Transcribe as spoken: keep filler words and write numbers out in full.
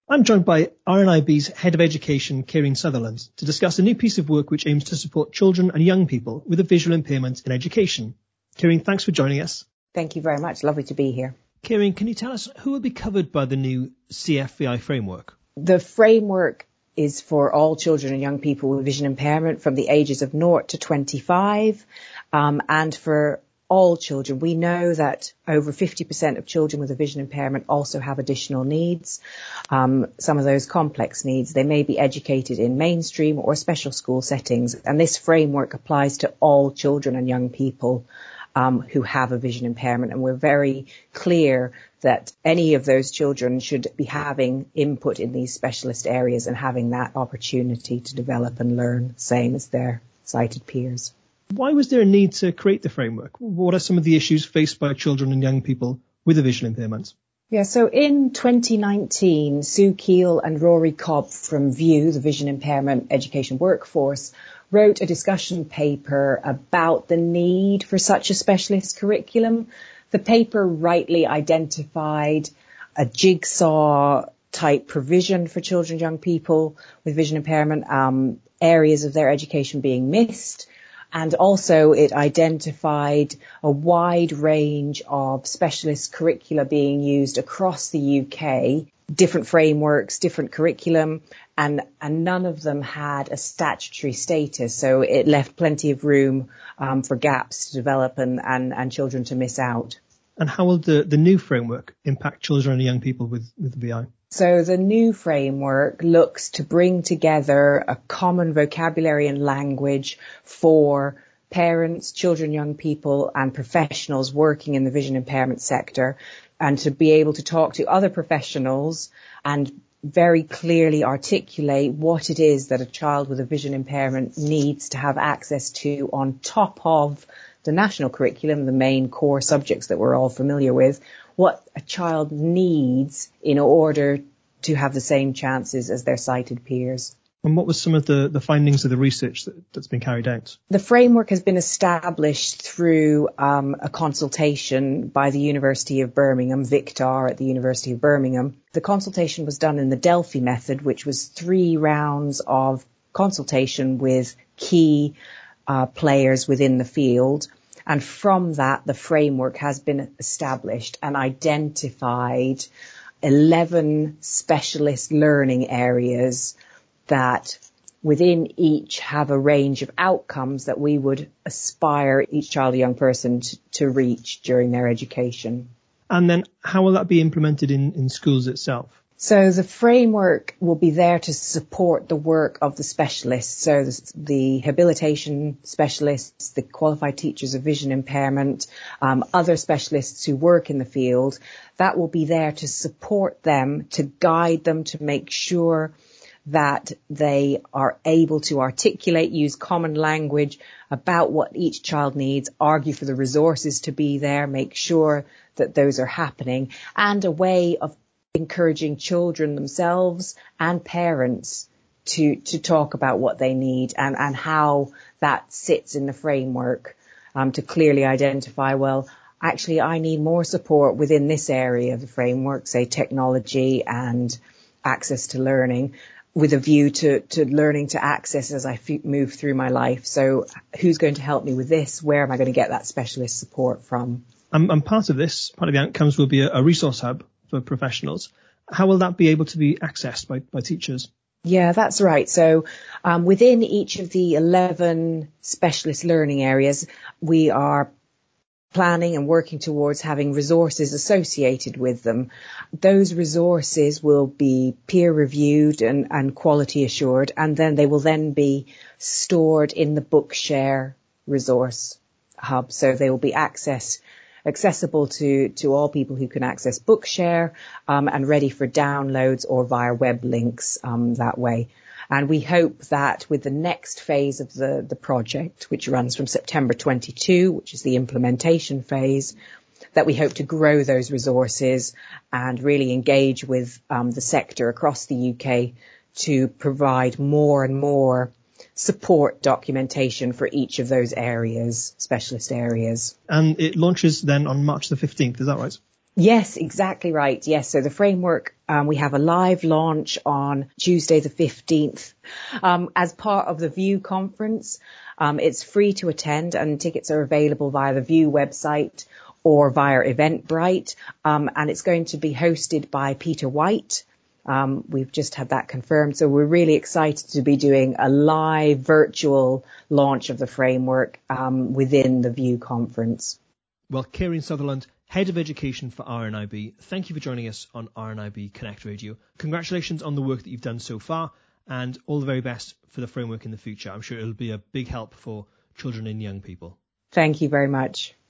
I'm joined by R N I B's Head of Education, Kieran Sutherland, to discuss a new piece of work which aims to support children and young people with a visual impairment in education. Kieran, thanks for joining us. Thank you very much. Lovely to be here. Kieran, can you tell us who will be covered by the new C F V I framework? The framework is for all children and young people with vision impairment from the ages of zero to twenty-five, um, and for all children. We know that over fifty percent of children with a vision impairment also have additional needs, um, some of those complex needs. They may be educated in mainstream or special school settings, and this framework applies to all children and young people um, who have a vision impairment. And we're very clear that any of those children should be having input in these specialist areas and having that opportunity to develop and learn, same as their sighted peers. Why was there a need to create the framework? What are some of the issues faced by children and young people with a vision impairment? Yeah, so in twenty nineteen, Sue Keel and Rory Cobb from VIEW, the Vision Impairment Education Workforce, wrote a discussion paper about the need for such a specialist curriculum. The paper rightly identified a jigsaw type provision for children and young people with vision impairment, um, areas of their education being missed. And also it identified a wide range of specialist curricula being used across the U K, different frameworks, different curriculum, and, and none of them had a statutory status. So it left plenty of room um, for gaps to develop and, and, and children to miss out. And how will the, the new framework impact children and young people with, with V I? So the new framework looks to bring together a common vocabulary and language for parents, children, young people and professionals working in the vision impairment sector, and to be able to talk to other professionals and very clearly articulate what it is that a child with a vision impairment needs to have access to on top of the national curriculum, the main core subjects that we're all familiar with, what a child needs in order to have the same chances as their sighted peers. And what was some of the, the findings of the research that, that's been carried out? The framework has been established through um, a consultation by the University of Birmingham, Victar at the University of Birmingham. The consultation was done in the Delphi method, which was three rounds of consultation with key uh, players within the field. And from that, the framework has been established and identified eleven specialist learning areas that within each have a range of outcomes that we would aspire each child or young person to, to reach during their education. And then how will that be implemented in, in schools itself? So the framework will be there to support the work of the specialists. So the, the habilitation specialists, the qualified teachers of vision impairment, um, other specialists who work in the field, that will be there to support them, to guide them, to make sure that they are able to articulate, use common language about what each child needs, argue for the resources to be there, make sure that those are happening, and a way of encouraging children themselves and parents to, to talk about what they need and, and how that sits in the framework, um, to clearly identify, well, actually, I need more support within this area of the framework, say technology and access to learning, with a view to, to learning to access as I f- move through my life. So who's going to help me with this? Where am I going to get that specialist support from? Um, and part of this, part of the outcomes will be a, a resource hub for professionals. How will that be able to be accessed by, by teachers? Yeah, that's right. So um, within each of the eleven specialist learning areas, we are planning and working towards having resources associated with them. Those resources will be peer reviewed and, and quality assured, and then they will then be stored in the Bookshare resource hub. So they will be accessed accessible to, to all people who can access Bookshare, um, and ready for downloads or via web links, um, that way. And we hope that with the next phase of the, the project, which runs from September twenty-two, which is the implementation phase, that we hope to grow those resources and really engage with, um, the sector across the U K to provide more and more support documentation for each of those areas, specialist areas. And it launches then on March the fifteenth, is that right? Yes, exactly right. Yes. So the framework, um, we have a live launch on Tuesday the fifteenth um, as part of the VIEW conference. Um, it's free to attend and tickets are available via the VIEW website or via Eventbrite. Um, and it's going to be hosted by Peter White. Um, we've just had that confirmed. So we're really excited to be doing a live virtual launch of the framework um, within the VIEW conference. Well, Kieran Sutherland, Head of Education for R N I B, thank you for joining us on R N I B Connect Radio. Congratulations on the work that you've done so far, and all the very best for the framework in the future. I'm sure it'll be a big help for children and young people. Thank you very much.